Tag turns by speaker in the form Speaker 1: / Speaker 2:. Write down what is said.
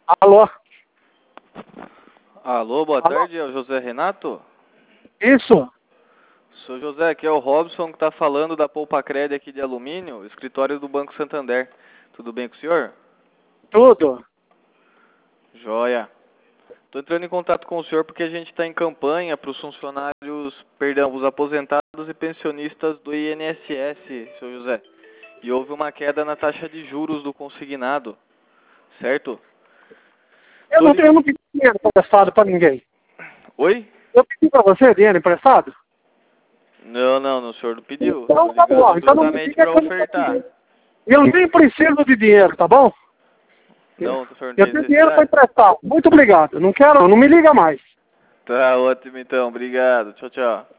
Speaker 1: Alô?
Speaker 2: Alô, boa
Speaker 1: Alô?
Speaker 2: tarde, é o José Renato?
Speaker 1: Isso?
Speaker 2: Sou José, aqui é o Robson que está falando da Poupa Cred aqui de Alumínio, escritório do Banco Santander. Tudo bem com o senhor?
Speaker 1: Tudo?
Speaker 2: Joia. Estou entrando em contato com o senhor porque a gente está em campanha para os funcionários, perdão, os aposentados e pensionistas do INSS, seu José. E houve uma queda na taxa de juros do consignado, certo?
Speaker 1: Eu não pedi dinheiro emprestado pra ninguém.
Speaker 2: Oi?
Speaker 1: Eu pedi pra você dinheiro emprestado?
Speaker 2: Não, o senhor não pediu.
Speaker 1: Então
Speaker 2: Estou
Speaker 1: tá bom.
Speaker 2: ligando
Speaker 1: Então não me
Speaker 2: justamente
Speaker 1: diga
Speaker 2: para
Speaker 1: que eu não tô
Speaker 2: ofertar.
Speaker 1: pedindo. Eu nem preciso de dinheiro, tá bom?
Speaker 2: Não, o senhor não
Speaker 1: Eu
Speaker 2: tem
Speaker 1: tenho dinheiro pra
Speaker 2: necessidade?
Speaker 1: emprestar. Muito obrigado. Não quero, não me liga mais.
Speaker 2: Tá ótimo então, obrigado. Tchau, tchau.